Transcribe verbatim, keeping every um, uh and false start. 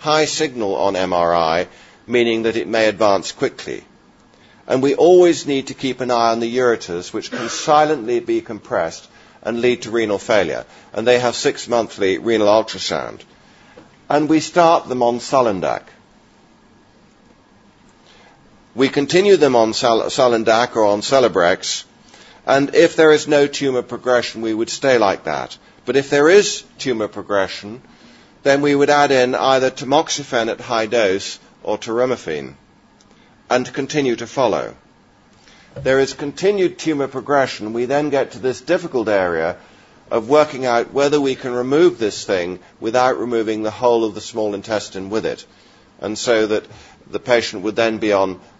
high signal on M R I, meaning that it may advance quickly. And we always need to keep an eye on the ureters, which can silently be compressed and lead to renal failure. And they have six monthly renal ultrasound. And we start them on Sulindac. We continue them on Sal- Sulindac or on Celebrex, and if there is no tumour progression, we would stay like that. But if there is tumour progression, then we would add in either tamoxifen at high dose or tauromorphine and continue to follow. There is continued tumour progression. We then get to this difficult area of working out whether we can remove this thing without removing the whole of the small intestine with it, and so that the patient would then be on